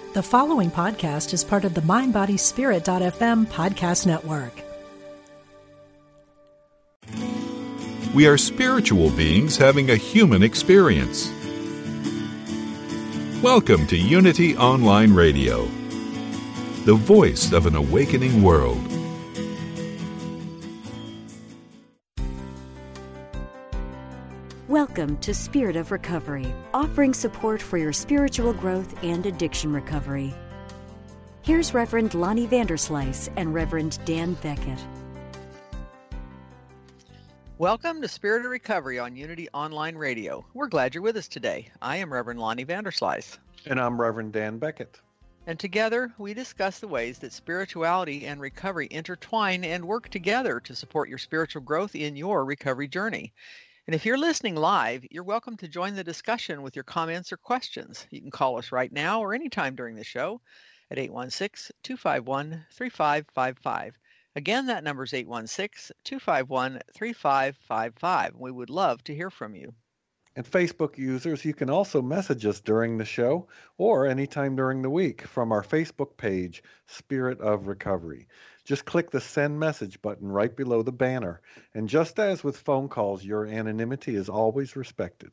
The following podcast is part of the MindBodySpirit.fm podcast network. We are spiritual beings having a human experience. Welcome to Unity Online Radio, the voice of an awakening world. Welcome to Spirit of Recovery, offering support for your spiritual growth and addiction recovery. Here's Reverend Lonnie Vanderslice and Reverend Dan Beckett. Welcome to Spirit of Recovery on Unity Online Radio. We're glad you're with us today. I am Reverend Lonnie Vanderslice. And I'm Reverend Dan Beckett. And together we discuss the ways that spirituality and recovery intertwine and work together to support your spiritual growth in your recovery journey. And if you're listening live, you're welcome to join the discussion with your comments or questions. You can call us right now or anytime during the show at 816-251-3555. Again, that number is 816-251-3555. We would love to hear from you. And Facebook users, you can also message us during the show or anytime during the week from our Facebook page, Spirit of Recovery. Just click the send message button right below the banner. And just as with phone calls, your anonymity is always respected.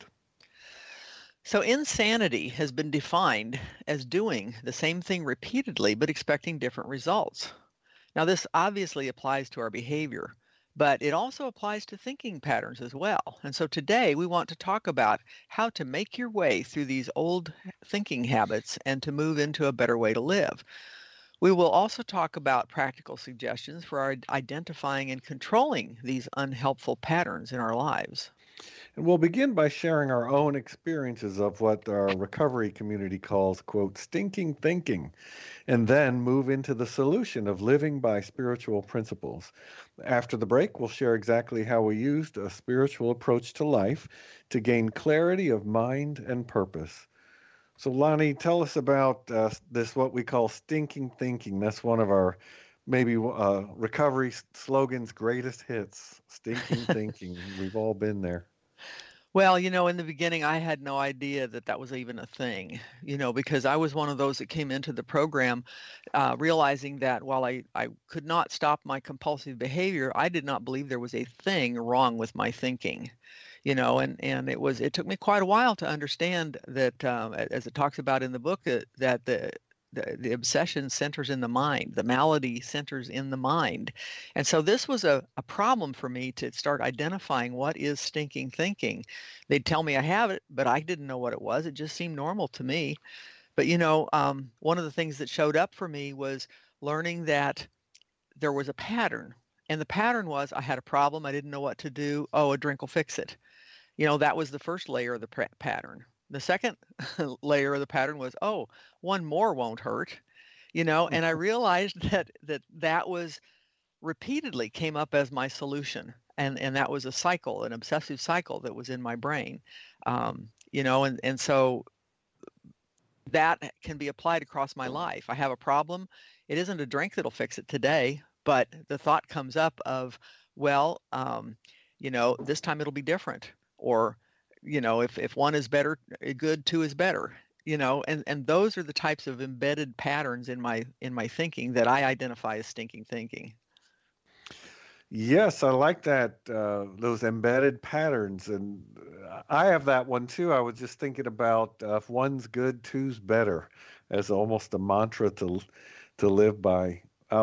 So insanity has been defined as doing the same thing repeatedly but expecting different results. Now, this obviously applies to our behavior, but it also applies to thinking patterns as well. And so today we want to talk about how to make your way through these old thinking habits and to move into a better way to live. We will also talk about practical suggestions for identifying and controlling these unhelpful patterns in our lives. And we'll begin by sharing our own experiences of what our recovery community calls, quote, stinking thinking, and then move into the solution of living by spiritual principles. After the break, we'll share exactly how we used a spiritual approach to life to gain clarity of mind and purpose. So, Lonnie, tell us about this, what we call stinking thinking. That's one of our maybe recovery slogan's greatest hits, stinking thinking. We've all been there. Well, in the beginning, I had no idea that that was even a thing, because I was one of those that came into the program realizing that while I could not stop my compulsive behavior, I did not believe there was a thing wrong with my thinking. And it took me quite a while to understand that, as it talks about in the book, that the obsession centers in the mind, the malady centers in the mind. And so this was a problem for me to start identifying what is stinking thinking. They'd tell me I have it, but I didn't know what it was. It just seemed normal to me. But, one of the things that showed up for me was learning that there was a pattern. And the pattern was I had a problem. I didn't know what to do. Oh, a drink will fix it. That was the first layer of the pattern. The second layer of the pattern was, oh, one more won't hurt, and I realized that was repeatedly came up as my solution. And that was a cycle, an obsessive cycle that was in my brain, and so that can be applied across my life. I have a problem. It isn't a drink that'll fix it today, but the thought comes up of, well, this time it'll be different. Or, if one is better, good, two is better, and those are the types of embedded patterns in my thinking that I identify as stinking thinking. Yes, I like that, those embedded patterns. And I have that one too. I was just thinking about if one's good, two's better, as almost a mantra to live by.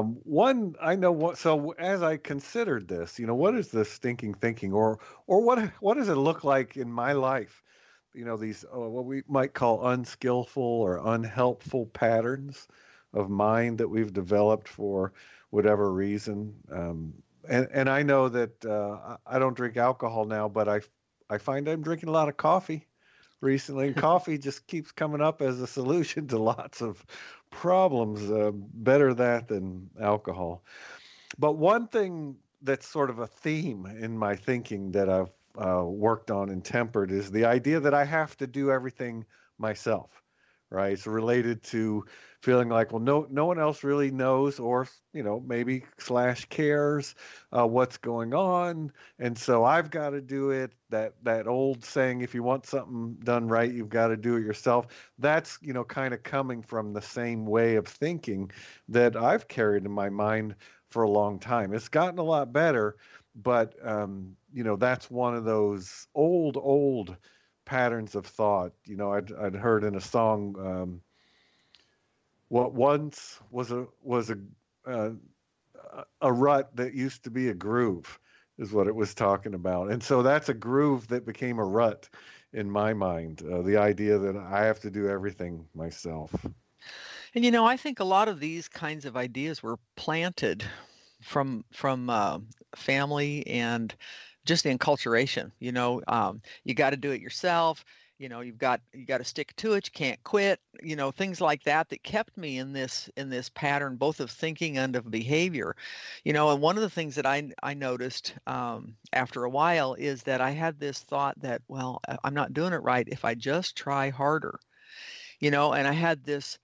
So as I considered this, what is this stinking thinking, or what does it look like in my life? These what we might call unskillful or unhelpful patterns of mind that we've developed for whatever reason. And I know that I don't drink alcohol now, but I find I'm drinking a lot of coffee recently, and coffee just keeps coming up as a solution to lots of problems. Better that than alcohol. But one thing that's sort of a theme in my thinking that I've worked on and tempered is the idea that I have to do everything myself, right? It's related to feeling like, well, no one else really knows, or maybe / cares what's going on, and so I've got to do it. That old saying, if you want something done right, you've got to do it yourself. That's kind of coming from the same way of thinking that I've carried in my mind for a long time. It's gotten a lot better, but that's one of those old patterns of thought. I'd heard in a song, what once was a rut that used to be a groove, is what it was talking about. And so that's a groove that became a rut in my mind. The idea that I have to do everything myself. And I think a lot of these kinds of ideas were planted from family and just the enculturation. You got to do it yourself. You got to stick to it. You can't quit. Things like that kept me in this pattern, both of thinking and of behavior. And one of the things that I noticed after a while is that I had this thought that, well, I'm not doing it right if I just try harder. And I had this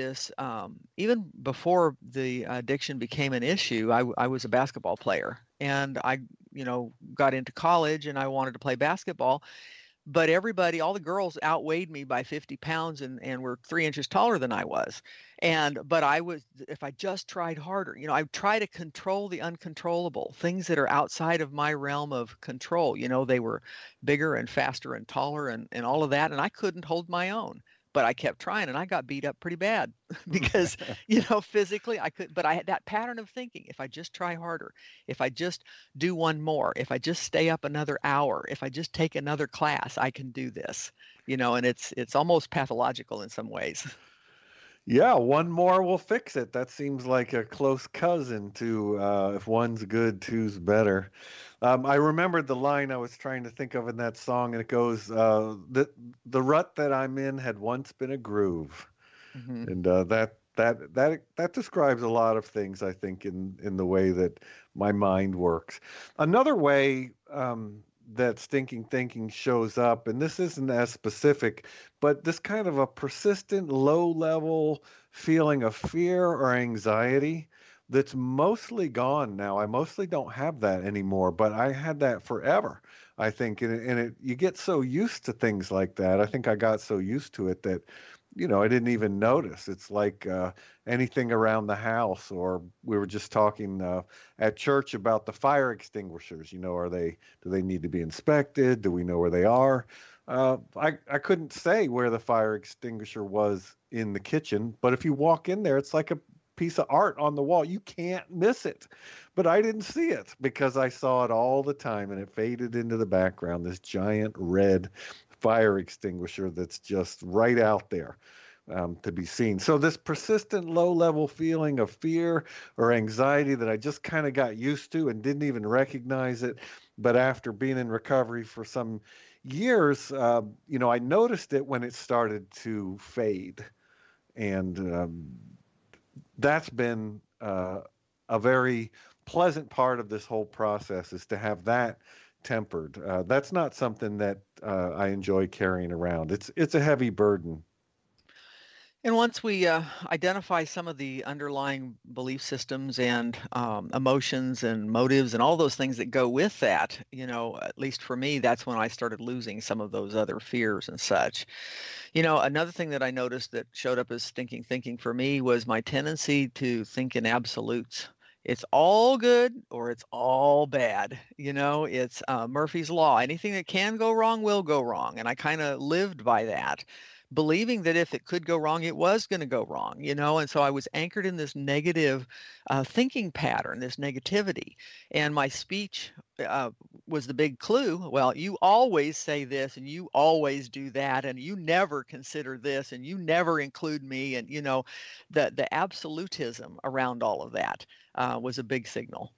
even before the addiction became an issue. I was a basketball player, and I got into college, and I wanted to play basketball. But everybody, all the girls outweighed me by 50 pounds and were 3 inches taller than I was. But if I just tried harder, I try to control the uncontrollable, things that are outside of my realm of control. They were bigger and faster and taller and all of that. And I couldn't hold my own. But I kept trying, and I got beat up pretty bad because, physically I could. But I had that pattern of thinking: if I just try harder, if I just do one more, if I just stay up another hour, if I just take another class, I can do this. And it's almost pathological in some ways. Yeah, one more will fix it. That seems like a close cousin to if one's good, two's better. I remembered the line I was trying to think of in that song, and it goes, the rut that I'm in had once been a groove. Mm-hmm. And that describes a lot of things, I think, in the way that my mind works. Another way that stinking thinking shows up, and this isn't as specific, but this kind of a persistent low-level feeling of fear or anxiety that's mostly gone now. I mostly don't have that anymore, but I had that forever, I think. And you get so used to things like that. I think I got so used to it that, I didn't even notice. It's like anything around the house, or we were just talking at church about the fire extinguishers. Do they need to be inspected? Do we know where they are? I couldn't say where the fire extinguisher was in the kitchen, but if you walk in there, it's like a piece of art on the wall. You can't miss it. But I didn't see it because I saw it all the time, and it faded into the background, this giant red fire extinguisher that's just right out there to be seen. So this persistent low-level feeling of fear or anxiety that I just kind of got used to and didn't even recognize it. But after being in recovery for some years, I noticed it when it started to fade. And that's been a very pleasant part of this whole process, is to have that tempered. That's not something that I enjoy carrying around. It's a heavy burden. And once we identify some of the underlying belief systems and emotions and motives and all those things that go with that, at least for me, that's when I started losing some of those other fears and such. Another thing that I noticed that showed up as stinking thinking for me was my tendency to think in absolutes. It's all good or it's all bad. It's Murphy's Law. Anything that can go wrong will go wrong. And I kind of lived by that, believing that if it could go wrong, it was going to go wrong, and so I was anchored in this negative thinking pattern, this negativity. And my speech was the big clue. Well, you always say this and you always do that, and you never consider this and you never include me. And, the absolutism around all of that was a big signal.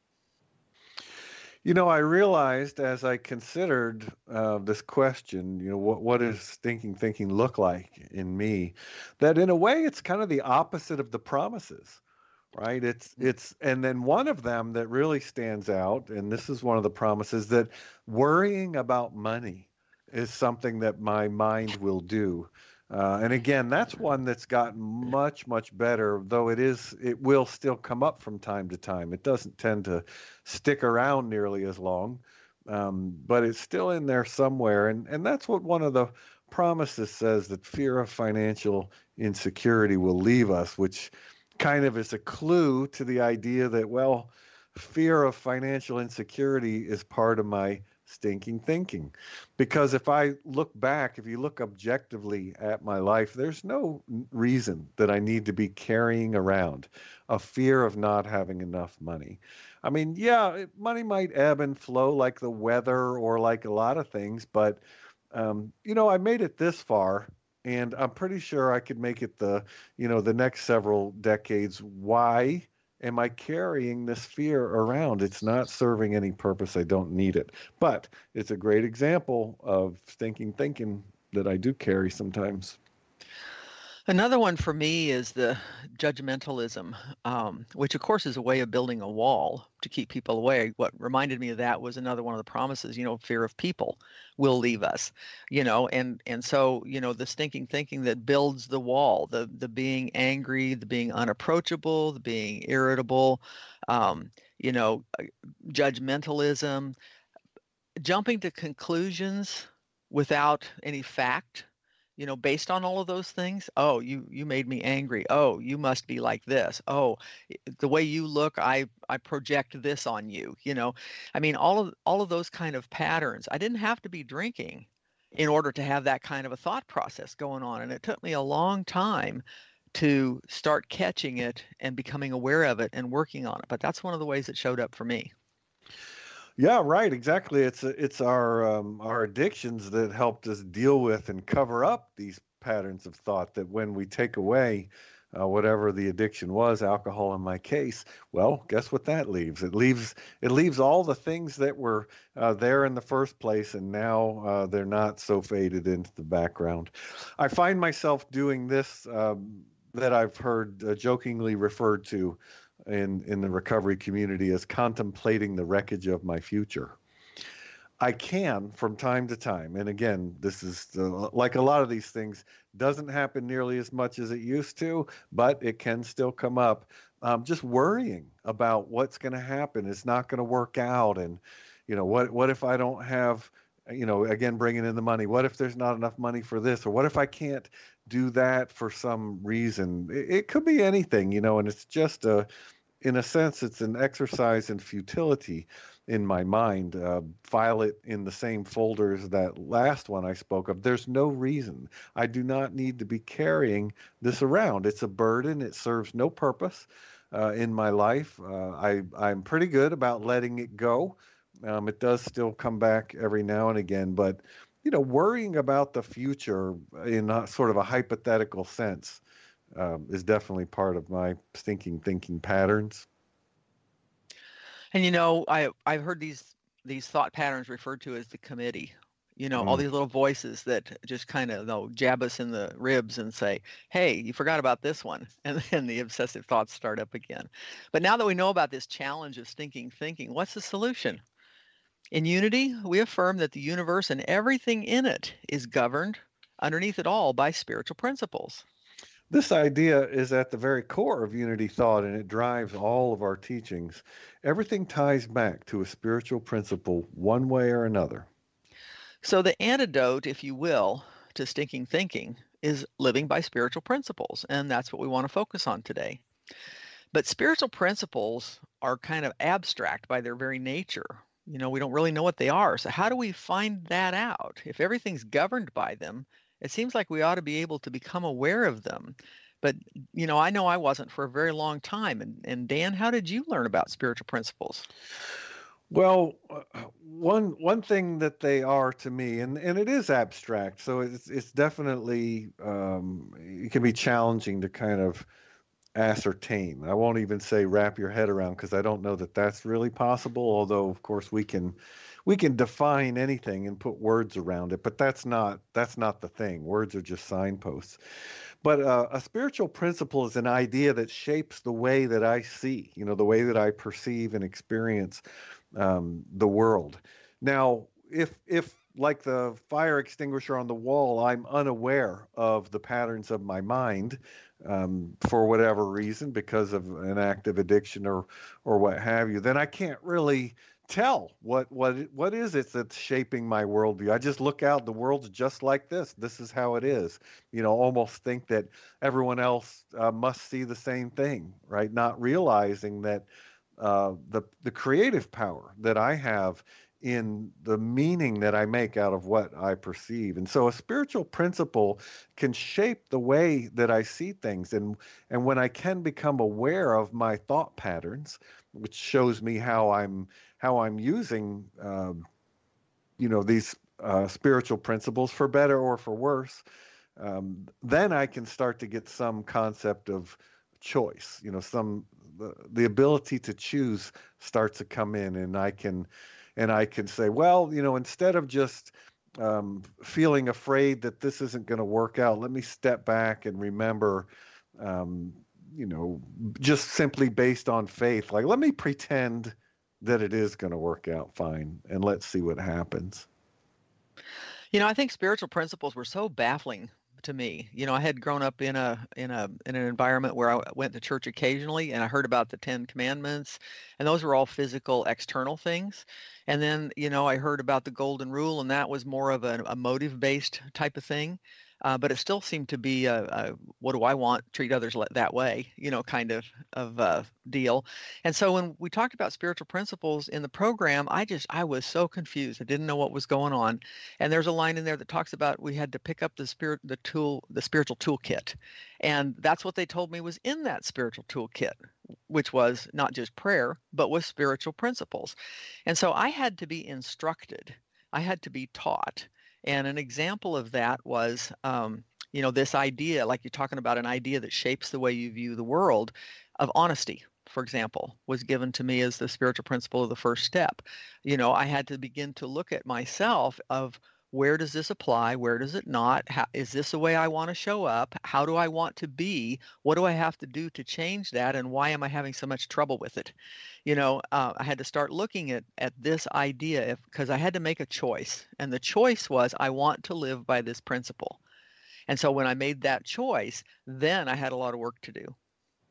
I realized as I considered this question, what does stinking thinking look like in me, that in a way it's kind of the opposite of the promises, right? And then one of them that really stands out, and this is one of the promises, that worrying about money is something that my mind will do. And again, that's one that's gotten much, much better, though it will still come up from time to time. It doesn't tend to stick around nearly as long, but it's still in there somewhere. And that's what one of the promises says, that fear of financial insecurity will leave us, which kind of is a clue to the idea that, well, fear of financial insecurity is part of my stinking thinking. Because if I look back, if you look objectively at my life, there's no reason that I need to be carrying around a fear of not having enough money. I mean, yeah, money might ebb and flow like the weather or like a lot of things, but I made it this far, and I'm pretty sure I could make it the next several decades. Why am I carrying this fear around? It's not serving any purpose. I don't need it. But it's a great example of stinking thinking that I do carry sometimes. Another one for me is the judgmentalism, which of course is a way of building a wall to keep people away. What reminded me of that was another one of the promises, fear of people will leave us, and so, the stinking thinking that builds the wall, the being angry, the being unapproachable, the being irritable, judgmentalism, jumping to conclusions without any fact. Based on all of those things. Oh, you made me angry. Oh, you must be like this. Oh, the way you look, I project this on you. I mean, all of those kind of patterns. I didn't have to be drinking in order to have that kind of a thought process going on, and it took me a long time to start catching it and becoming aware of it and working on it. But that's one of the ways it showed up for me. Yeah, right. Exactly. It's our addictions that helped us deal with and cover up these patterns of thought, that when we take away whatever the addiction was, alcohol in my case, well, guess what that leaves? It leaves all the things that were there in the first place, and now they're not, so faded into the background. I find myself doing this that I've heard jokingly referred to in the recovery community as contemplating the wreckage of my future. I can, from time to time, and again, this is like a lot of these things, doesn't happen nearly as much as it used to, but it can still come up. Just worrying about what's going to happen, it's not going to work out, and what if I don't have, again, bringing in the money, what if there's not enough money for this, or what if I can't do that for some reason? It could be anything, and it's just in a sense, it's an exercise in futility in my mind. File it in the same folder as that last one I spoke of. There's no reason. I do not need to be carrying this around. It's a burden. It serves no purpose in my life. I'm pretty good about letting it go. It does still come back every now and again, but worrying about the future in a sort of a hypothetical sense is definitely part of my stinking thinking patterns. And I've heard these thought patterns referred to as the committee. All these little voices that just kind of jab us in the ribs and say, "Hey, you forgot about this one," and then the obsessive thoughts start up again. But now that we know about this challenge of stinking thinking, what's the solution? In Unity, we affirm that the universe and everything in it is governed underneath it all by spiritual principles. This idea is at the very core of Unity thought, and it drives all of our teachings. Everything ties back to a spiritual principle one way or another. So the antidote, if you will, to stinking thinking is living by spiritual principles, and that's what we want to focus on today. But spiritual principles are kind of abstract by their very nature. We don't really know what they are. So how do we find that out? If everything's governed by them, it seems like we ought to be able to become aware of them. But, I know I wasn't for a very long time. And Dan, how did you learn about spiritual principles? Well, one thing that they are to me, and it is abstract, so it's definitely, it can be challenging to kind of ascertain. I won't even say wrap your head around, because I don't know that that's really possible, although, of course, we can define anything and put words around it, but that's not the thing. Words are just signposts. But a spiritual principle is an idea that shapes the way that I see, the way that I perceive and experience the world. Now, if like the fire extinguisher on the wall, I'm unaware of the patterns of my mind for whatever reason, because of an active addiction or what have you, then I can't really tell what is it that's shaping my worldview. I just look out, the world's just like this. This is how it is. Almost think that everyone else must see the same thing, right? Not realizing that the creative power that I have in the meaning that I make out of what I perceive. And so a spiritual principle can shape the way that I see things. And when I can become aware of my thought patterns, which shows me how I'm using these spiritual principles for better or for worse, then I can start to get some concept of choice. The ability to choose starts to come in, and I can say, well, instead of just feeling afraid that this isn't going to work out, let me step back and remember, just simply based on faith, like, let me pretend that it is going to work out fine, and let's see what happens. I think spiritual principles were so baffling to me. I had grown up in an environment where I went to church occasionally, and I heard about the 10 Commandments, and those were all physical, external things. And then, I heard about the Golden Rule, and that was more of a motive-based type of thing. But it still seemed to be what do I want? Treat others that way, kind of deal. And so when we talked about spiritual principles in the program, I was so confused. I didn't know what was going on. And there's a line in there that talks about we had to pick up the spiritual toolkit, and that's what they told me was in that spiritual toolkit, which was not just prayer, but was spiritual principles. And so I had to be instructed. I had to be taught. And an example of that was, this idea, like you're talking about, an idea that shapes the way you view the world, of honesty, for example, was given to me as the spiritual principle of the first step. I had to begin to look at myself of, where does this apply? Where does it not? Is this the way I want to show up? How do I want to be? What do I have to do to change that? And why am I having so much trouble with it? I had to start looking at this idea, because I had to make a choice. And the choice was, I want to live by this principle. And so when I made that choice, then I had a lot of work to do.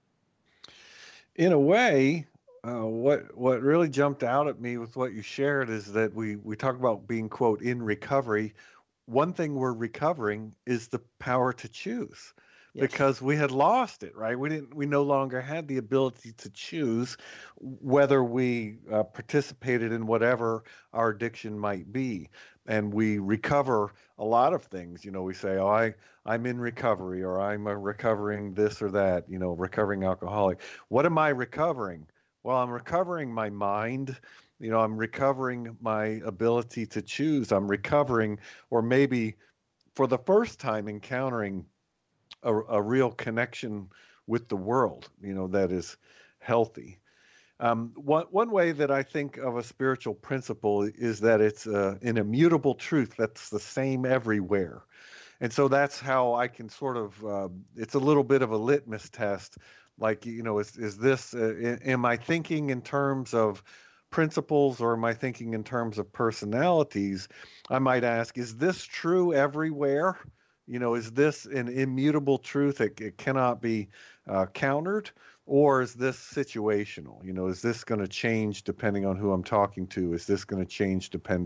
In a way, what really jumped out at me with what you shared is that we talk about being, quote, in recovery. One thing we're recovering is the power to choose. Yes. Because we had lost it, right? We no longer had the ability to choose whether we participated in whatever our addiction might be. And we recover a lot of things. We say, oh, I'm in recovery, or I'm recovering this or that, recovering alcoholic. What am I recovering? Well, I'm recovering my mind. I'm recovering my ability to choose. I'm recovering, or maybe for the first time, encountering a real connection with the world, that is healthy. One way that I think of a spiritual principle is that it's an immutable truth that's the same everywhere. And so that's how I can sort of, it's a little bit of a litmus test. Like, is this, am I thinking in terms of principles, or am I thinking in terms of personalities? I might ask, is this true everywhere? Is this an immutable truth? It cannot be countered, or is this situational? Is this going to change depending on who I'm talking to? Is this going to change depending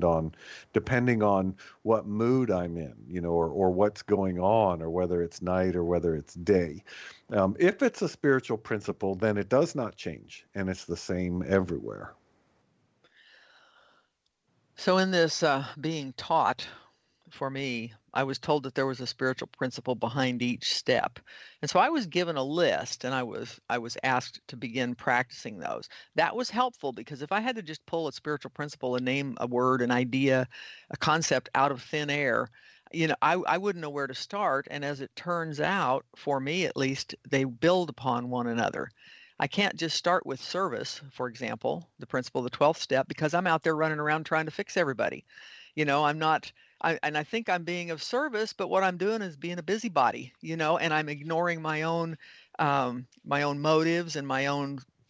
on what mood I'm in, or what's going on, or whether it's night or whether it's day? If it's a spiritual principle, then it does not change, and it's the same everywhere. So in this being taught, for me, I was told that there was a spiritual principle behind each step. And so I was given a list, and I was asked to begin practicing those. That was helpful, because if I had to just pull a spiritual principle and name a word, an idea, a concept out of thin air, I wouldn't know where to start. And as it turns out, for me at least, they build upon one another. I can't just start with service, for example, the principle of the 12th step, because I'm out there running around trying to fix everybody. I'm not, and I think I'm being of service, but what I'm doing is being a busybody, and I'm ignoring my own motives and my own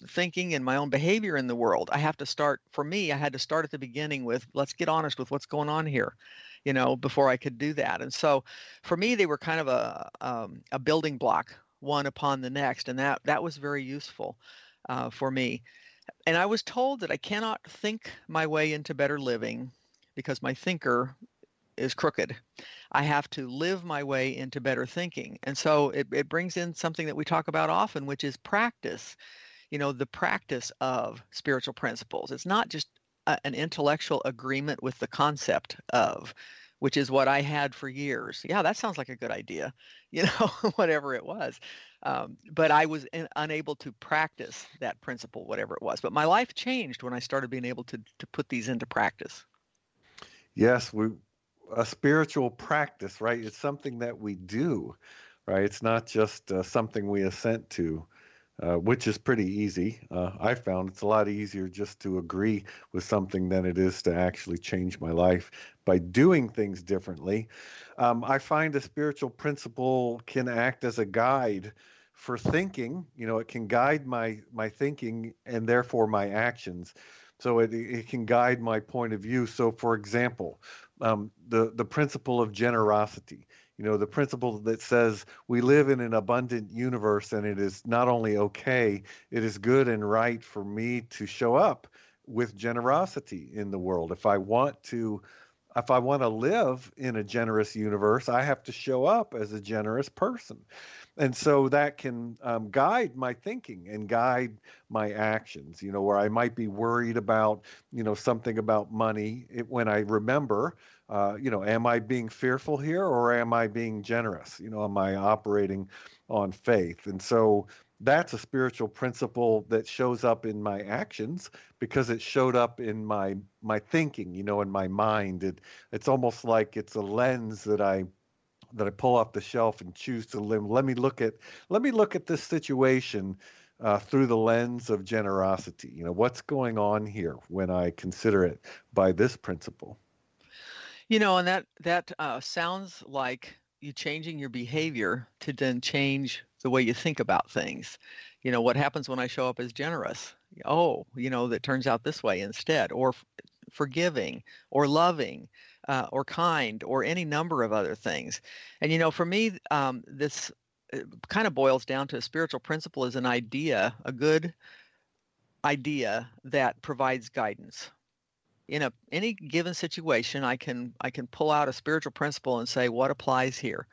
thinking and my own behavior in the world, I have to start, for me, I had to start at the beginning with, let's get honest with what's going on here, before I could do that. And so for me, they were kind of a building block, one upon the next. And that was very useful for me. And I was told that I cannot think my way into better living because my thinker is crooked. I have to live my way into better thinking. And so it brings in something that we talk about often, which is practice, the practice of spiritual principles. It's not just an intellectual agreement with the concept of, which is what I had for years. Yeah, that sounds like a good idea, whatever it was. But I was unable to practice that principle, whatever it was. But my life changed when I started being able to put these into practice. Yes, a spiritual practice, right? It's something that we do, right? It's not just something we assent to, which is pretty easy. I found it's a lot easier just to agree with something than it is to actually change my life by doing things differently. I find a spiritual principle can act as a guide for thinking. It can guide my thinking and therefore my actions. So it can guide my point of view. So, for example, the principle of generosity, the principle that says we live in an abundant universe, and it is not only okay, it is good and right for me to show up with generosity in the world. If I want to live in a generous universe, I have to show up as a generous person. And so that can guide my thinking and guide my actions, where I might be worried about, something about money. When I remember, am I being fearful here or am I being generous? Am I operating on faith? And so that's a spiritual principle that shows up in my actions because it showed up in my thinking, in my mind. It's almost like it's a lens that I pull off the shelf and choose to live. Let me look at this situation through the lens of generosity. What's going on here when I consider it by this principle. And that sounds like you changing your behavior to then change the way you think about things. What happens when I show up as generous? That turns out this way instead, or forgiving, or loving, or kind, or any number of other things. And for me, this kind of boils down to a spiritual principle is an idea, a good idea that provides guidance. In any given situation, I can pull out a spiritual principle and say, what applies here?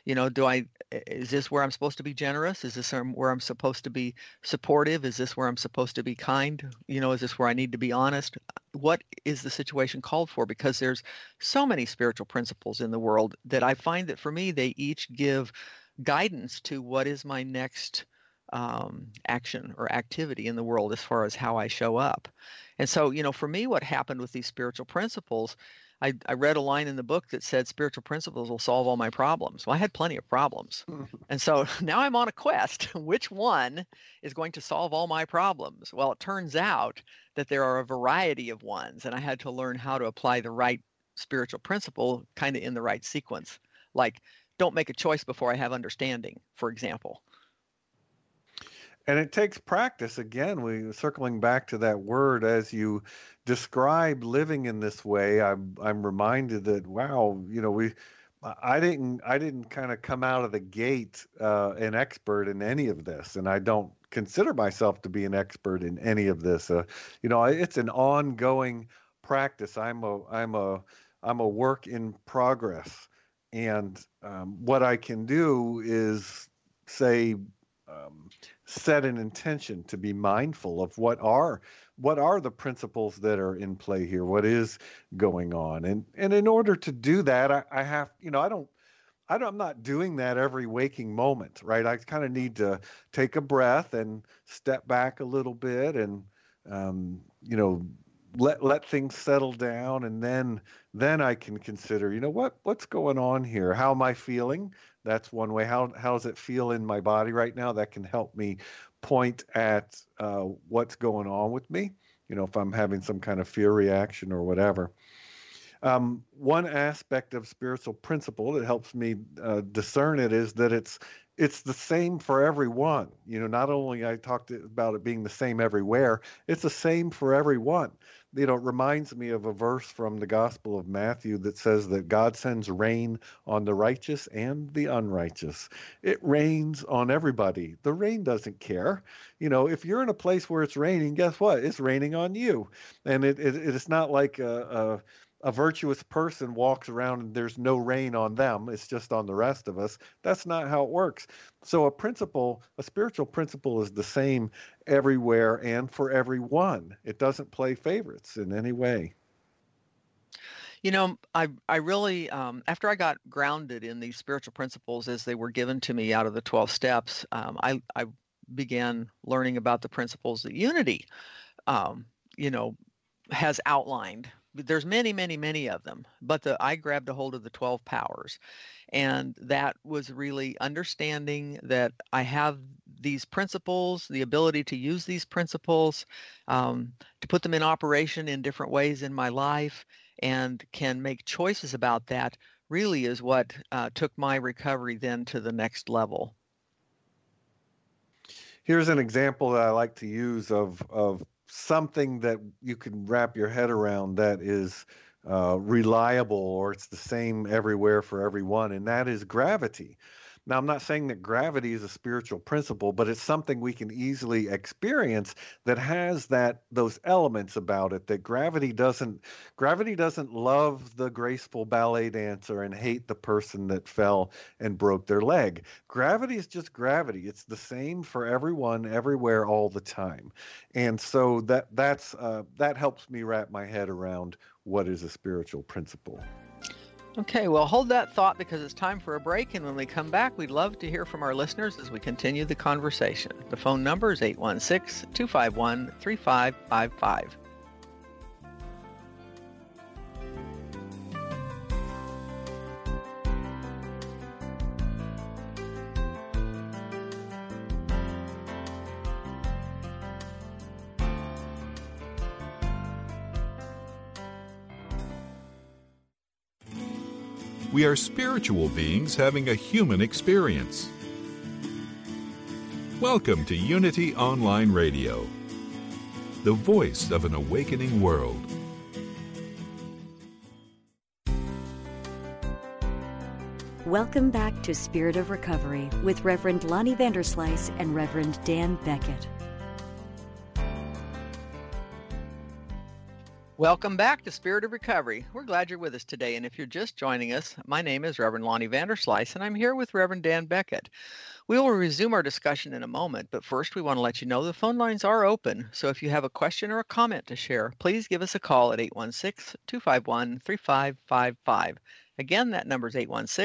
Is this where I'm supposed to be generous? Is this where I'm supposed to be supportive? Is this where I'm supposed to be kind? Is this where I need to be honest? What is the situation called for? Because there's so many spiritual principles in the world that I find that for me, they each give guidance to what is my next action or activity in the world as far as how I show up. And so, for me, what happened with these spiritual principles, I read a line in the book that said spiritual principles will solve all my problems. Well, I had plenty of problems. And so now I'm on a quest. Which one is going to solve all my problems? Well, it turns out that there are a variety of ones, and I had to learn how to apply the right spiritual principle kind of in the right sequence. Like, don't make a choice before I have understanding, for example. And it takes practice. Again, circling back to that word, as you describe living in this way, I'm reminded that, wow, I didn't kind of come out of the gate an expert in any of this, and I don't consider myself to be an expert in any of this. It's an ongoing practice. I'm a work in progress, and what I can do is say. Set an intention to be mindful of what are the principles that are in play here, what is going on, and in order to do that, I have, I'm not doing that every waking moment, right? I kind of need to take a breath and step back a little bit, and let things settle down, and then I can consider, what's going on here? How am I feeling? That's one way. How does it feel in my body right now? That can help me point at what's going on with me, if I'm having some kind of fear reaction or whatever. One aspect of spiritual principle that helps me discern it is that it's it's the same for everyone. Not only I talked about it being the same everywhere, it's the same for everyone. It reminds me of a verse from the Gospel of Matthew that says that God sends rain on the righteous and the unrighteous. It rains on everybody. The rain doesn't care. If you're in a place where it's raining, guess what? It's raining on you. And it's not like a virtuous person walks around and there's no rain on them. It's just on the rest of us. That's not how it works. So a spiritual principle is the same everywhere and for everyone. It doesn't play favorites in any way. I really, after I got grounded in these spiritual principles as they were given to me out of the 12 steps, I began learning about the principles that Unity, has outlined. There's many, many, many of them, but I grabbed a hold of the 12 powers, and that was really understanding that I have these principles, the ability to use these principles, to put them in operation in different ways in my life, and can make choices about that, really is what took my recovery then to the next level. Here's an example that I like to use of something that you can wrap your head around that is reliable, or it's the same everywhere for everyone, and that is gravity. Now, I'm not saying that gravity is a spiritual principle, but it's something we can easily experience that has those elements about it. That gravity doesn't love the graceful ballet dancer and hate the person that fell and broke their leg. Gravity is just gravity. It's the same for everyone, everywhere, all the time. And so that helps me wrap my head around what is a spiritual principle. Okay, well, hold that thought because it's time for a break, and when we come back, we'd love to hear from our listeners as we continue the conversation. The phone number is 816-251-3555. We are spiritual beings having a human experience. Welcome to Unity Online Radio, the voice of an awakening world. Welcome back to Spirit of Recovery with Reverend Lonnie Vanderslice and Reverend Dan Beckett. Welcome back to Spirit of Recovery. We're glad you're with us today, and if you're just joining us, my name is Reverend Lonnie Vanderslice, and I'm here with Reverend Dan Beckett. We will resume our discussion in a moment, but first we want to let you know the phone lines are open, so if you have a question or a comment to share, please give us a call at 816-251-3555. Again, that number is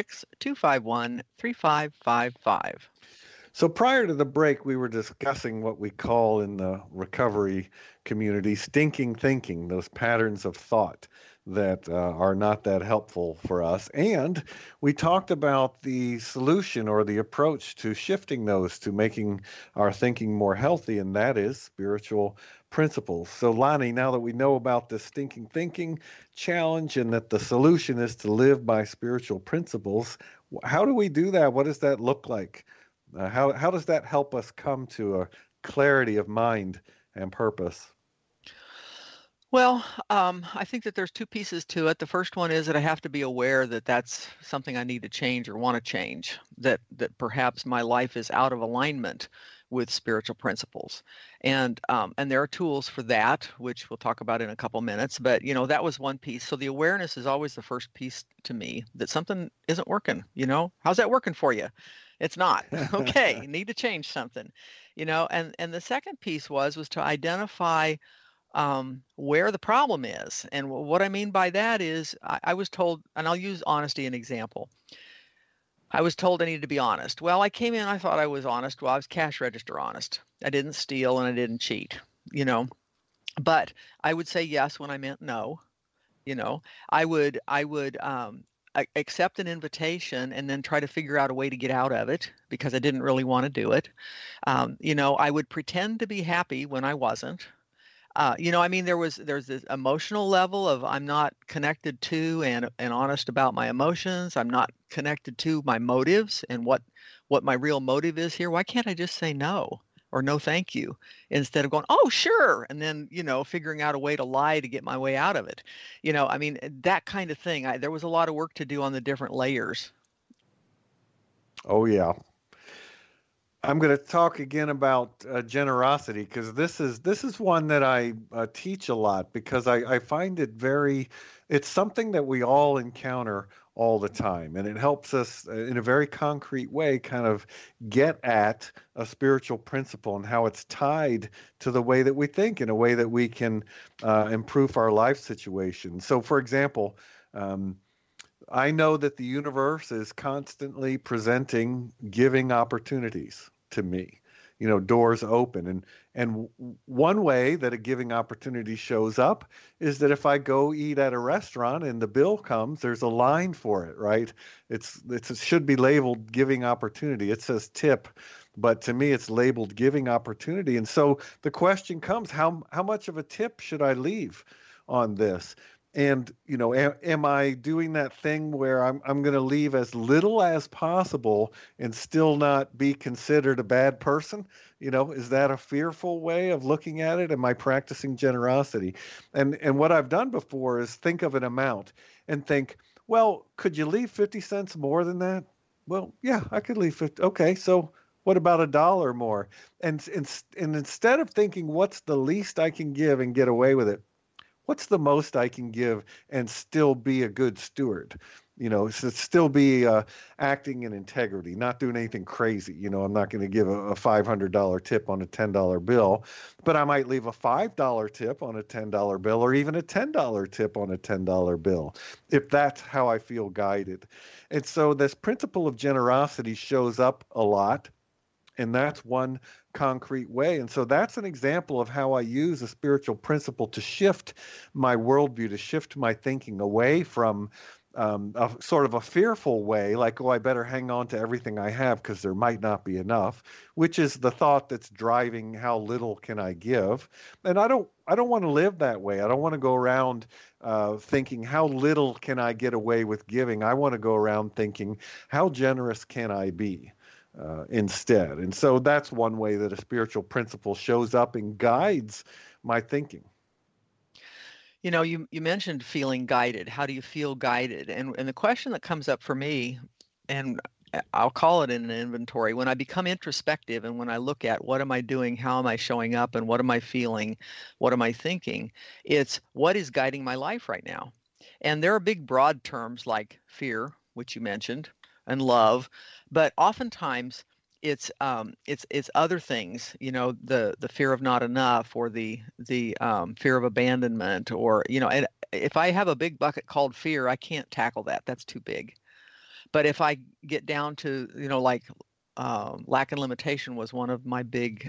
816-251-3555. So prior to the break, we were discussing what we call in the recovery community stinking thinking, those patterns of thought that are not that helpful for us. And we talked about the solution or the approach to shifting those, to making our thinking more healthy, and that is spiritual principles. So Lonnie, now that we know about the stinking thinking challenge and that the solution is to live by spiritual principles, how do we do that? What does that look like? How does that help us come to a clarity of mind and purpose? Well, I think that there's two pieces to it. The first one is that I have to be aware that that's something I need to change or want to change, that perhaps my life is out of alignment with spiritual principles. And there are tools for that, which we'll talk about in a couple minutes. But, that was one piece. So the awareness is always the first piece to me, that something isn't working. How's that working for you? It's not. Okay, you need to change something. And the second piece was to identify where the problem is. And what I mean by that is I was told, and I'll use honesty as an example. I was told I needed to be honest. Well, I came in, I thought I was honest. Well, I was cash register honest. I didn't steal and I didn't cheat, but I would say yes when I meant no. I would accept an invitation and then try to figure out a way to get out of it because I didn't really want to do it. I would pretend to be happy when I wasn't. There's this emotional level of I'm not connected to and honest about my emotions. I'm not connected to my motives and what what my real motive is here, why can't I just say no or no thank you instead of going, oh, sure, and then, figuring out a way to lie to get my way out of it. I mean, that kind of thing. There was a lot of work to do on the different layers. Oh, yeah. I'm going to talk again about generosity, because this is one that I teach a lot, because I find it's something that we all encounter all the time, and it helps us in a very concrete way kind of get at a spiritual principle and how it's tied to the way that we think, in a way that we can improve our life situation. So, for example, I know that the universe is constantly presenting giving opportunities to me, doors open. And one way that a giving opportunity shows up is that if I go eat at a restaurant and the bill comes, there's a line for it, right? It should be labeled giving opportunity. It says tip, but to me it's labeled giving opportunity. And so the question comes, how much of a tip should I leave on this? And, am I doing that thing where I'm going to leave as little as possible and still not be considered a bad person? Is that a fearful way of looking at it? Am I practicing generosity? And what I've done before is think of an amount and think, well, could you leave 50 cents more than that? Well, yeah, I could leave 50. Okay, so what about $1 more? And instead of thinking what's the least I can give and get away with it, what's the most I can give and still be a good steward? So still be acting in integrity, not doing anything crazy. I'm not going to give a $500 tip on a $10 bill, but I might leave a $5 tip on a $10 bill, or even a $10 tip on a $10 bill, if that's how I feel guided. And so this principle of generosity shows up a lot. And that's one concrete way. And so that's an example of how I use a spiritual principle to shift my worldview, to shift my thinking away from a sort of a fearful way, like, oh, I better hang on to everything I have because there might not be enough, which is the thought that's driving how little can I give. And I don't want to live that way. I don't want to go around thinking how little can I get away with giving. I want to go around thinking how generous can I be? Instead. And so that's one way that a spiritual principle shows up and guides my thinking. You mentioned feeling guided. How do you feel guided? And the question that comes up for me, and I'll call it an inventory, when I become introspective and when I look at what am I doing, how am I showing up, and what am I feeling, what am I thinking, it's what is guiding my life right now. And there are big broad terms like fear, which you mentioned, and love, but oftentimes it's other things, the fear of not enough, or the fear of abandonment, or and if I have a big bucket called fear, I can't tackle that. That's too big. But if I get down to lack and limitation was one of my big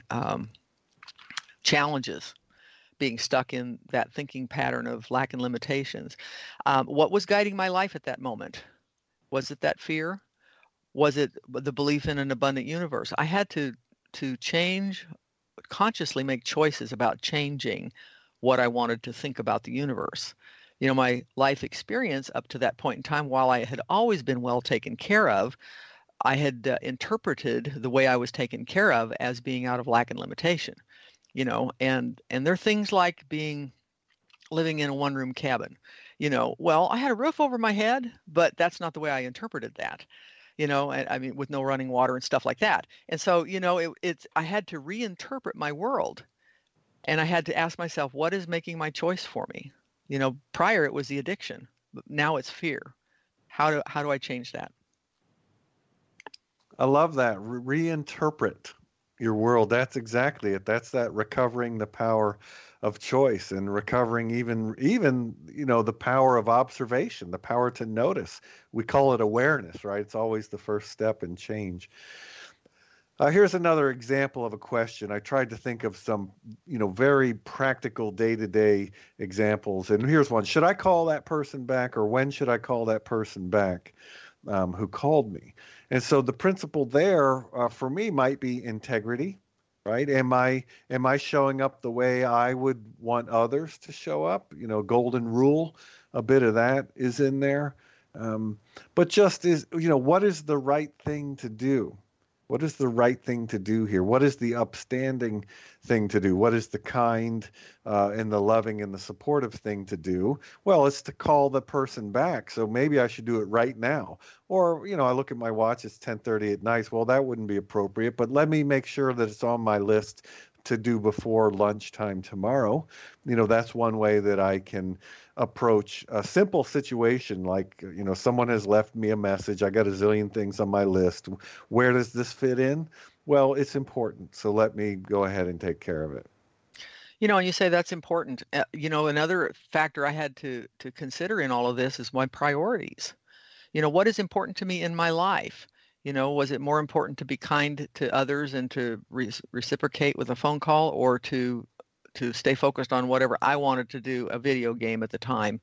challenges, being stuck in that thinking pattern of lack and limitations. What was guiding my life at that moment? Was it that fear? Was it the belief in an abundant universe? I had to change, consciously make choices about changing what I wanted to think about the universe. My life experience up to that point in time, while I had always been well taken care of, I had interpreted the way I was taken care of as being out of lack and limitation. And there are things like living in a one-room cabin. Well, I had a roof over my head, but that's not the way I interpreted that. I mean, with no running water and stuff like that. And so, I had to reinterpret my world, and I had to ask myself, what is making my choice for me? Prior it was the addiction, but now it's fear. How do I change that? I love that. Reinterpret your world. That's exactly it. That's that recovering the power of choice, and recovering even the power of observation, the power to notice. We call it awareness, right? It's always the first step in change. Here's another example of a question. I tried to think of some, very practical day-to-day examples. And here's one. Should I call that person back, or when should I call that person back who called me? And so the principle there for me might be integrity, right? Am I showing up the way I would want others to show up? Golden rule, a bit of that is in there. But just what is the right thing to do? What is the right thing to do here? What is the upstanding thing to do? What is the kind and the loving and the supportive thing to do? Well, it's to call the person back. So maybe I should do it right now. Or, I look at my watch, it's 10:30 at night. Well, that wouldn't be appropriate, but let me make sure that it's on my list to do before lunchtime tomorrow. That's one way that I can approach a simple situation like, someone has left me a message. I got a zillion things on my list. Where does this fit in? Well, it's important. So let me go ahead and take care of it. And you say that's important. Another factor I had to consider in all of this is my priorities. What is important to me in my life? Was it more important to be kind to others and to reciprocate with a phone call, or to stay focused on whatever I wanted to do, a video game at the time,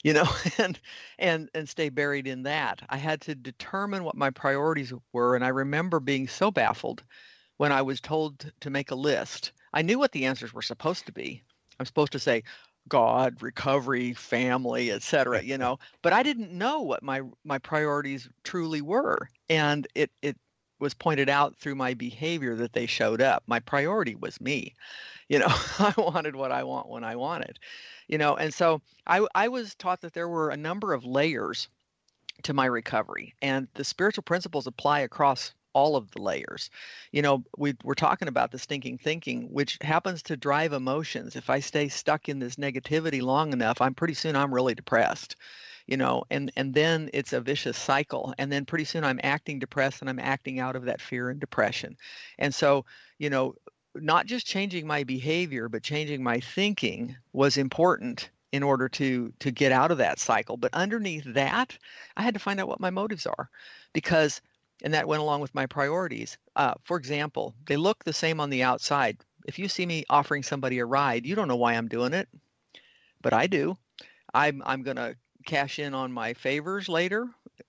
and stay buried in that? I had to determine what my priorities were. And I remember being so baffled when I was told to make a list. I knew what the answers were supposed to be. I'm supposed to say God, recovery, family, etc., but I didn't know what my priorities truly were. And it was pointed out through my behavior that they showed up. My priority was me. I wanted what I want when I want it, and so I was taught that there were a number of layers to my recovery, and the spiritual principles apply across all of the layers. We're talking about the stinking thinking, which happens to drive emotions. If I stay stuck in this negativity long enough, pretty soon I'm really depressed, and then it's a vicious cycle. And then pretty soon I'm acting depressed, and I'm acting out of that fear and depression. And so, not just changing my behavior, but changing my thinking was important in order to get out of that cycle. But underneath that, I had to find out what my motives are, and that went along with my priorities. For example, they look the same on the outside. If you see me offering somebody a ride, you don't know why I'm doing it, but I do. I'm going to cash in on my favors later.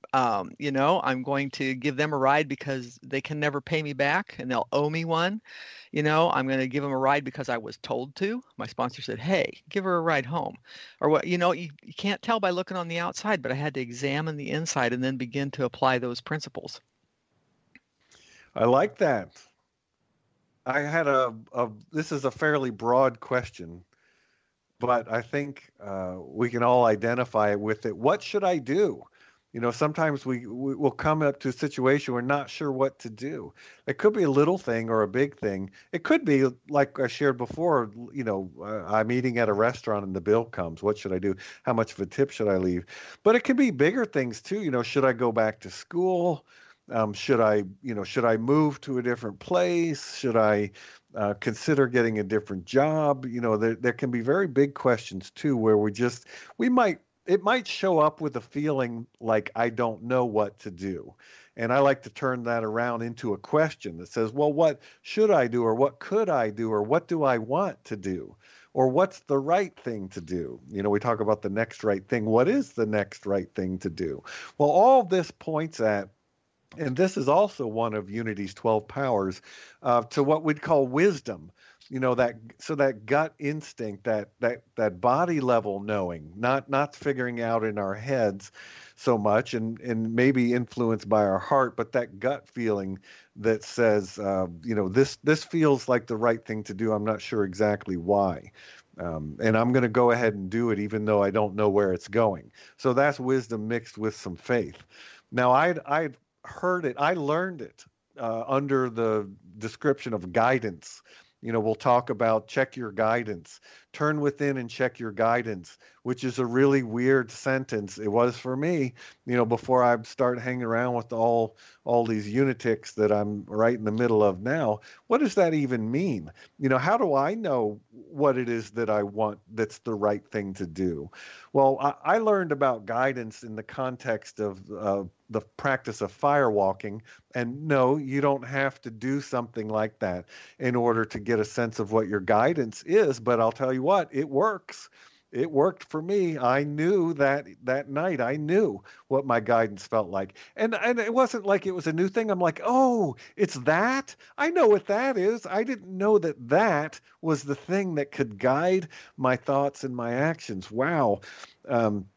I'm going to give them a ride because they can never pay me back and they'll owe me one. I'm going to give them a ride because I was told to. My sponsor said, hey, give her a ride home. Or what, you can't tell by looking on the outside, but I had to examine the inside and then begin to apply those principles. I like that. I had this is a fairly broad question, but I think we can all identify with it. What should I do? Sometimes we will come up to a situation we're not sure what to do. It could be a little thing or a big thing. It could be, like I shared before, I'm eating at a restaurant and the bill comes. What should I do? How much of a tip should I leave? But it could be bigger things too. Should I go back to school? Should I move to a different place? Should I consider getting a different job? There can be very big questions too, where it might show up with a feeling like I don't know what to do. And I like to turn that around into a question that says, well, what should I do? Or what could I do? Or what do I want to do? Or what's the right thing to do? We talk about the next right thing. What is the next right thing to do? Well, all this points at, and this is also one of Unity's 12 powers, to what we'd call wisdom. That gut instinct, that body level knowing, not figuring out in our heads so much, and maybe influenced by our heart, but that gut feeling that says, this feels like the right thing to do. I'm not sure exactly why. And I'm going to go ahead and do it even though I don't know where it's going. So that's wisdom mixed with some faith. Now, I'd heard it. I learned it under the description of guidance. We'll talk about check your guidance, turn within and check your guidance, which is a really weird sentence. It was for me, before I start hanging around with all these unitics that I'm right in the middle of now. What does that even mean? How do I know what it is that I want that's the right thing to do? Well, I learned about guidance in the context of the practice of firewalking. And no, you don't have to do something like that in order to get a sense of what your guidance is. But I'll tell you what, it works. It worked for me. I knew that night. I knew what my guidance felt like. And it wasn't like it was a new thing. I'm like, oh, it's that? I know what that is. I didn't know that was the thing that could guide my thoughts and my actions. Wow.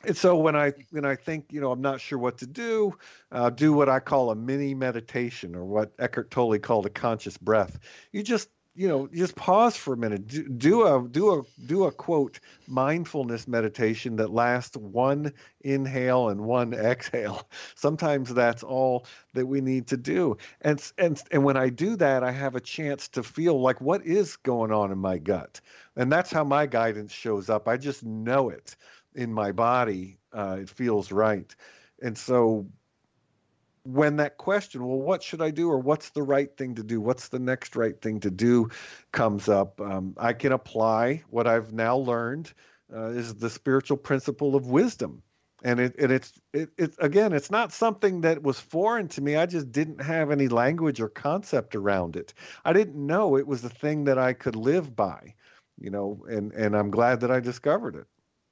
And so when I think, I'm not sure what to do what I call a mini meditation, or what Eckhart Tolle called a conscious breath. You just pause for a minute. Do a quote mindfulness meditation that lasts one inhale and one exhale. Sometimes that's all that we need to do. And when I do that, I have a chance to feel like what is going on in my gut. And that's how my guidance shows up. I just know it in my body. It feels right. And so when that question, well, what should I do, or what's the right thing to do, what's the next right thing to do, comes up, I can apply what I've now learned is the spiritual principle of wisdom. And it's again, it's not something that was foreign to me. I just didn't have any language or concept around it. I didn't know it was a thing that I could live by, and I'm glad that I discovered it.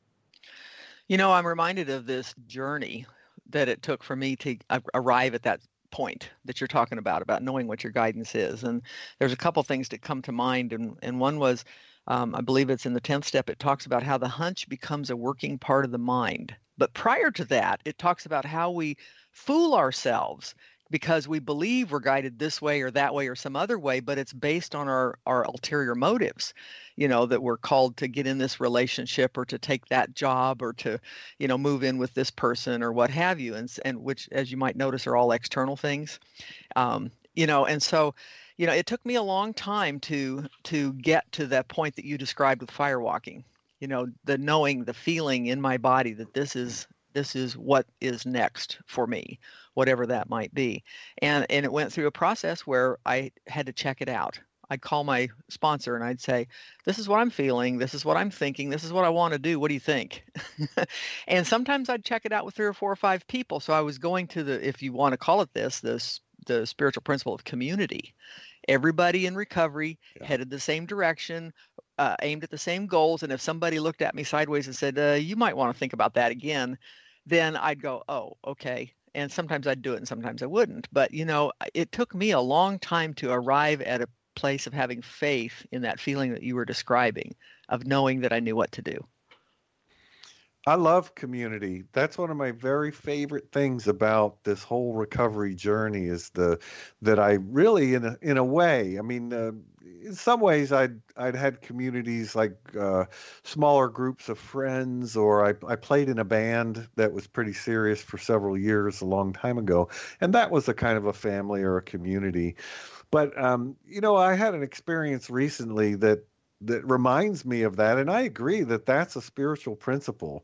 I'm reminded of this journey that it took for me to arrive at that point that you're talking about knowing what your guidance is. And there's a couple things that come to mind. And one was, I believe it's in the 10th step, it talks about how the hunch becomes a working part of the mind. But prior to that, it talks about how we fool ourselves because we believe we're guided this way or that way or some other way, but it's based on our ulterior motives, that we're called to get in this relationship or to take that job or to, move in with this person or what have you. And which, as you might notice, are all external things, and so, it took me a long time to get to that point that you described with firewalking, the knowing, the feeling in my body that this is what is next for me, whatever that might be. And it went through a process where I had to check it out. I'd call my sponsor and I'd say, this is what I'm feeling. This is what I'm thinking. This is what I want to do. What do you think? And sometimes I'd check it out with 3 or 4 or 5 people. So I was going to if you want to call it this, the spiritual principle of community. Everybody in recovery headed the same direction, aimed at the same goals. And if somebody looked at me sideways and said, you might want to think about that again, then I'd go, oh, okay. And sometimes I'd do it and sometimes I wouldn't. But, it took me a long time to arrive at a place of having faith in that feeling that you were describing, of knowing that I knew what to do. I love community. That's one of my very favorite things about this whole recovery journey is that I really, in a way, I mean, in some ways I'd had communities like smaller groups of friends, or I played in a band that was pretty serious for several years a long time ago. And that was a kind of a family or a community. But, I had an experience recently that reminds me of that. And I agree that that's a spiritual principle.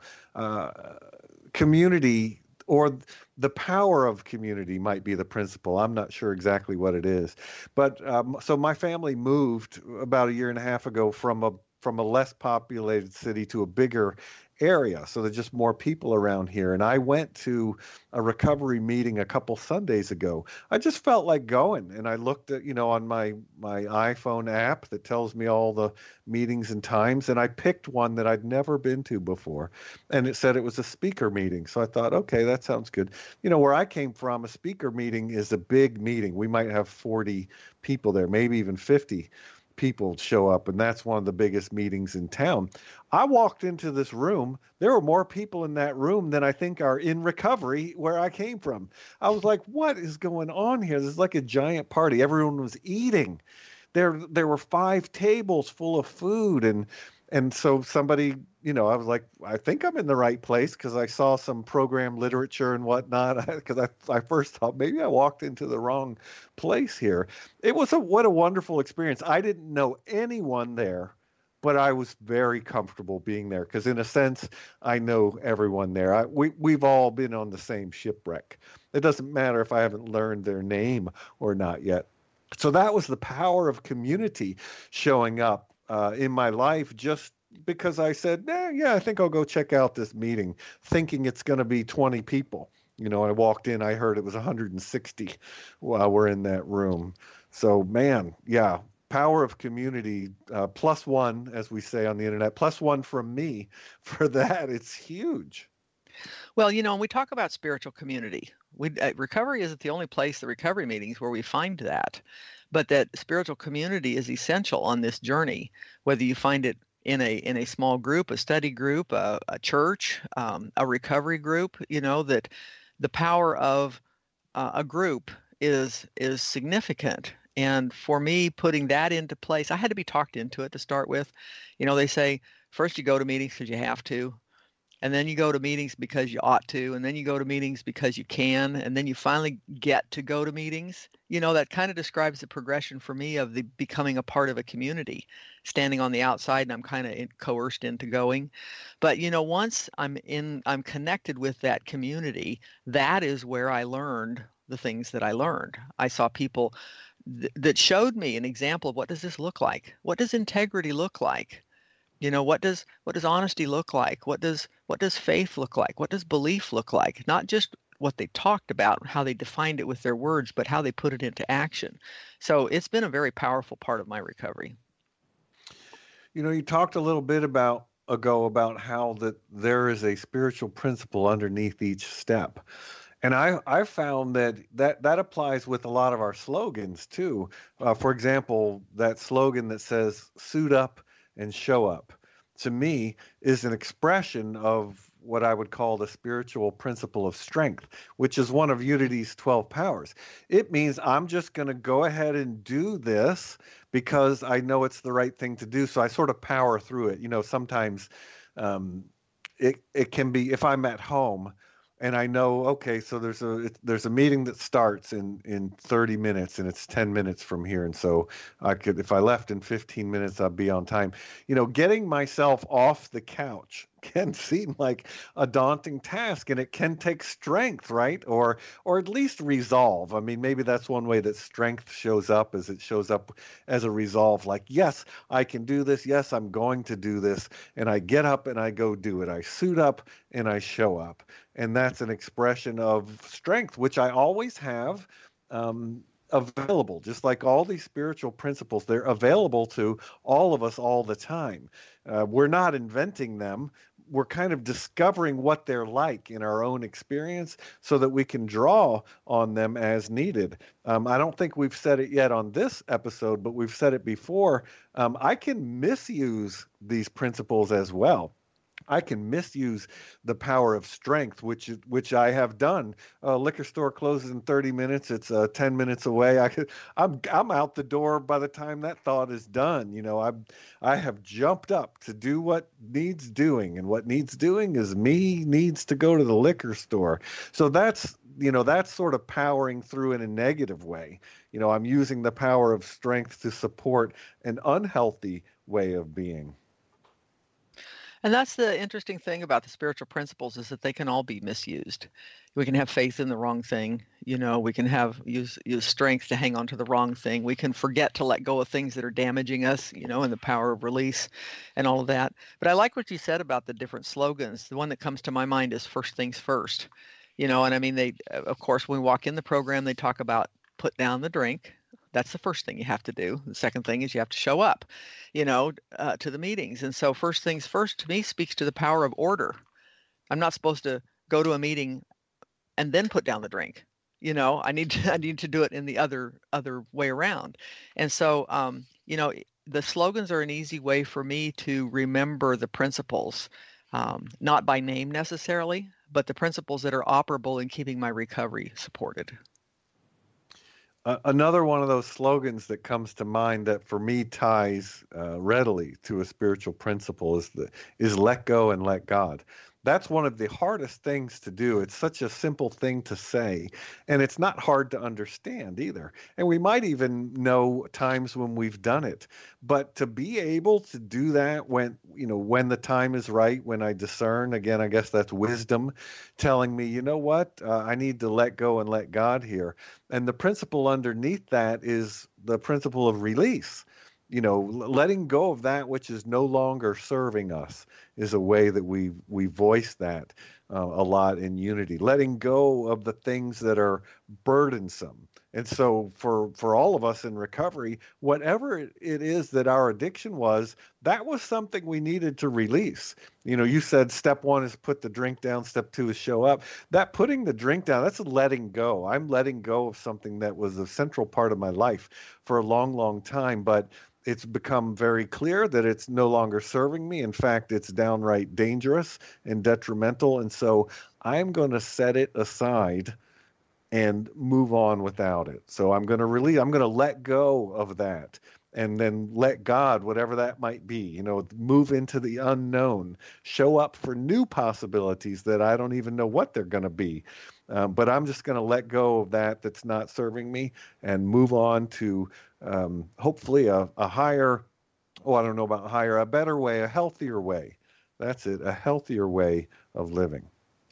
Community, or the power of community, might be the principle. I'm not sure exactly what it is. But so my family moved about 1.5 years ago from a less populated city to a bigger area. So there's just more people around here. And I went to a recovery meeting a couple Sundays ago. I just felt like going. And I looked at, on my iPhone app that tells me all the meetings and times. And I picked one that I'd never been to before. And it said it was a speaker meeting. So I thought, okay, that sounds good. Where I came from, a speaker meeting is a big meeting. We might have 40 people there, maybe even 50 people show up, and that's one of the biggest meetings in town. I walked into this room. There were more people in that room than I think are in recovery where I came from. I was like, what is going on here? This is like a giant party. Everyone was eating. There were 5 tables full of food, and so somebody, I was like, I think I'm in the right place, because I saw some program literature and whatnot, because I first thought maybe I walked into the wrong place here. It was what a wonderful experience. I didn't know anyone there, but I was very comfortable being there, because in a sense, I know everyone there. We've all been on the same shipwreck. It doesn't matter if I haven't learned their name or not yet. So that was the power of community showing up in my life, just because I said, I think I'll go check out this meeting, thinking it's going to be 20 people. I walked in, I heard it was 160 while we're in that room. So, man, power of community, +1, as we say on the internet, +1 from me for that. It's huge. Well, when we talk about spiritual community, recovery isn't the only place, the recovery meetings, where we find that. But that spiritual community is essential on this journey, whether you find it in a small group, a study group, a church, a recovery group, that the power of a group is significant. And for me, putting that into place, I had to be talked into it to start with. They say first you go to meetings because you have to, and then you go to meetings because you ought to, and then you go to meetings because you can, and then you finally get to go to meetings. That kind of describes the progression for me of the becoming a part of a community, standing on the outside, and I'm kind of coerced into going. But once I'm connected with that community, that is where I learned the things that I learned. I saw people that showed me an example of what does this look like? What does integrity look like? What does honesty look like? What does faith look like? What does belief look like? Not just what they talked about, how they defined it with their words, but how they put it into action. So it's been a very powerful part of my recovery. You talked a little bit ago about how that there is a spiritual principle underneath each step. And I found that applies with a lot of our slogans too. For example, that slogan that says "suit up and show up," to me is an expression of what I would call the spiritual principle of strength, which is one of Unity's 12 powers. It means I'm just going to go ahead and do this because I know it's the right thing to do. So I sort of power through it. Sometimes it can be, if I'm at home and I know, okay, so there's a meeting that starts in 30 minutes and it's 10 minutes from here. And so if I left in 15 minutes, I'd be on time. Getting myself off the couch can seem like a daunting task, and it can take strength, right? Or at least resolve. I mean, maybe that's one way that strength shows up, is it shows up as a resolve, like, yes, I can do this. Yes, I'm going to do this. And I get up and I go do it. I suit up and I show up. And that's an expression of strength, which I always have available. Just like all these spiritual principles, they're available to all of us all the time. We're not inventing them. We're kind of discovering what they're like in our own experience so that we can draw on them as needed. I don't think we've said it yet on this episode, but we've said it before. I can misuse these principles as well. I can misuse the power of strength, which I have done. A liquor store closes in 30 minutes. It's 10 minutes away. I'm out the door by the time that thought is done. I have jumped up to do what needs doing, and what needs doing is me needs to go to the liquor store. So that's sort of powering through in a negative way. I'm using the power of strength to support an unhealthy way of being. And that's the interesting thing about the spiritual principles, is that they can all be misused. We can have faith in the wrong thing. We can use strength to hang on to the wrong thing. We can forget to let go of things that are damaging us, and the power of release and all of that. But I like what you said about the different slogans. The one that comes to my mind is first things first. And I mean, they, of course, when we walk in the program, they talk about put down the drink. That's the first thing you have to do. The second thing is you have to show up, to the meetings. And so first things first, to me, speaks to the power of order. I'm not supposed to go to a meeting and then put down the drink. I need to do it in the other way around. And so, the slogans are an easy way for me to remember the principles, not by name necessarily, but the principles that are operable in keeping my recovery supported. Another one of those slogans that comes to mind that for me ties readily to a spiritual principle is let go and let God. That's one of the hardest things to do. It's such a simple thing to say, and it's not hard to understand either. And we might even know times when we've done it. But to be able to do that when the time is right, when I discern, again, I guess that's wisdom telling me, I need to let go and let God here. And the principle underneath that is the principle of release. Letting go of that which is no longer serving us is a way that we voice that a lot in Unity. Letting go of the things that are burdensome. And so for all of us in recovery, whatever it is that our addiction was, that was something we needed to release. You said step 1 is put the drink down. Step 2 is show up. That putting the drink down, that's letting go. I'm letting go of something that was a central part of my life for a long, long time. But it's become very clear that it's no longer serving me. In fact, it's downright dangerous and detrimental. And so I'm going to set it aside and move on without it. So I'm going to let go of that, and then let God, whatever that might be, move into the unknown, show up for new possibilities that I don't even know what they're going to be. But I'm just going to let go of that's not serving me and move on to hopefully a higher, I don't know about higher, a better way, a healthier way. That's it, a healthier way of living.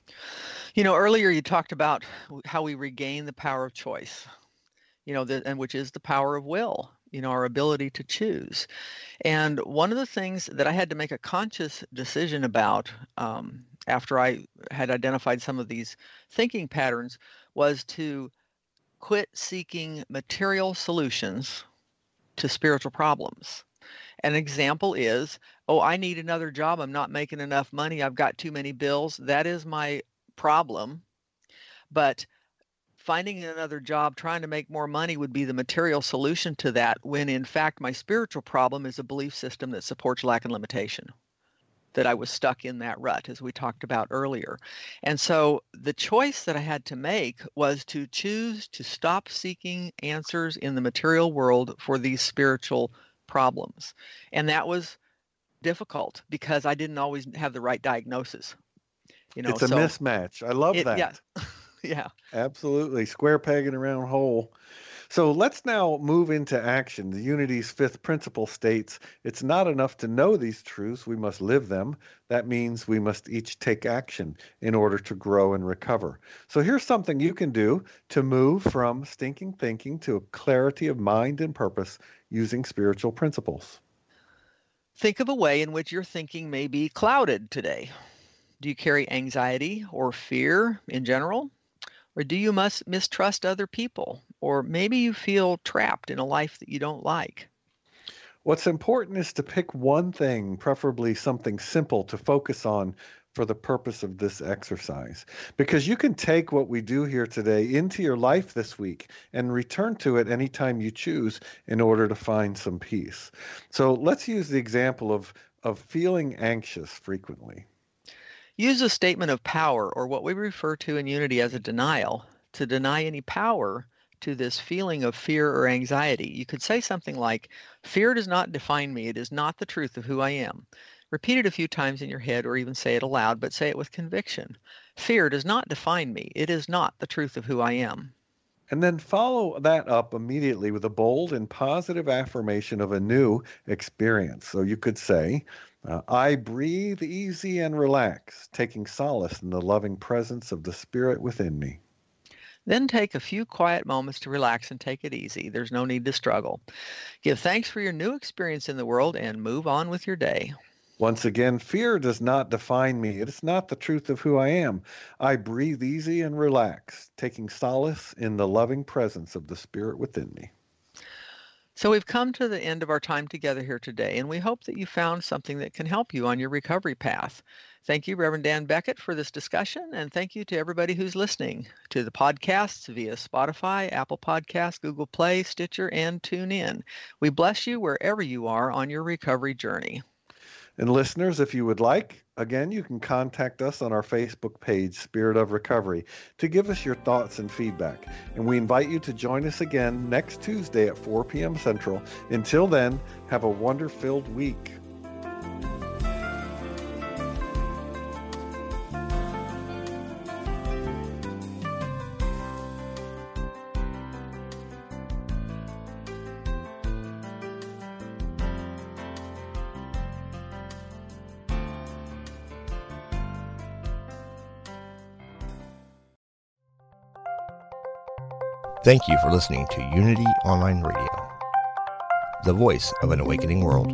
Earlier you talked about how we regain the power of choice, and which is the power of will, our ability to choose. And one of the things that I had to make a conscious decision about after I had identified some of these thinking patterns was to quit seeking material solutions to spiritual problems. An example is, I need another job. I'm not making enough money. I've got too many bills. That is my problem. But finding another job, trying to make more money would be the material solution to that, when in fact my spiritual problem is a belief system that supports lack and limitation, that I was stuck in that rut, as we talked about earlier. And so the choice that I had to make was to choose to stop seeking answers in the material world for these spiritual problems. And that was difficult because I didn't always have the right diagnosis. It's a mismatch. I love that. Yeah. Yeah. Absolutely. Square peg in a round hole. So let's now move into action. The Unity's fifth principle states, it's not enough to know these truths, we must live them. That means we must each take action in order to grow and recover. So here's something you can do to move from stinking thinking to a clarity of mind and purpose using spiritual principles. Think of a way in which your thinking may be clouded today. Do you carry anxiety or fear in general? Or do you mistrust other people? Or maybe you feel trapped in a life that you don't like? What's important is to pick one thing, preferably something simple, to focus on for the purpose of this exercise. Because you can take what we do here today into your life this week and return to it anytime you choose in order to find some peace. So let's use the example of feeling anxious frequently. Use a statement of power, or what we refer to in Unity as a denial, to deny any power to this feeling of fear or anxiety. You could say something like, fear does not define me. It is not the truth of who I am. Repeat it a few times in your head, or even say it aloud, but say it with conviction. Fear does not define me. It is not the truth of who I am. And then follow that up immediately with a bold and positive affirmation of a new experience. So you could say, I breathe easy and relax, taking solace in the loving presence of the Spirit within me. Then take a few quiet moments to relax and take it easy. There's no need to struggle. Give thanks for your new experience in the world and move on with your day. Once again, fear does not define me. It is not the truth of who I am. I breathe easy and relax, taking solace in the loving presence of the Spirit within me. So we've come to the end of our time together here today, and we hope that you found something that can help you on your recovery path. Thank you, Reverend Dan Beckett, for this discussion, and thank you to everybody who's listening to the podcasts via Spotify, Apple Podcasts, Google Play, Stitcher, and TuneIn. We bless you wherever you are on your recovery journey. And listeners, if you would like, again, you can contact us on our Facebook page, Spirit of Recovery, to give us your thoughts and feedback. And we invite you to join us again next Tuesday at 4 p.m. Central. Until then, have a wonder-filled week. Thank you for listening to Unity Online Radio, the voice of an awakening world.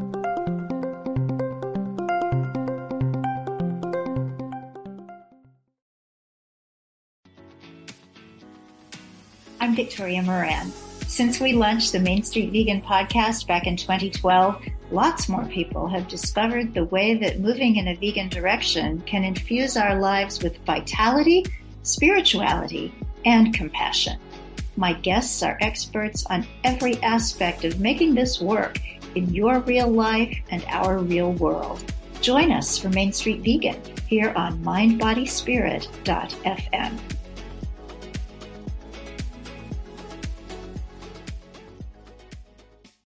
I'm Victoria Moran. Since we launched the Main Street Vegan podcast back in 2012, lots more people have discovered the way that moving in a vegan direction can infuse our lives with vitality, spirituality, and compassion. My guests are experts on every aspect of making this work in your real life and our real world. Join us for Main Street Vegan here on mindbodyspirit.fm.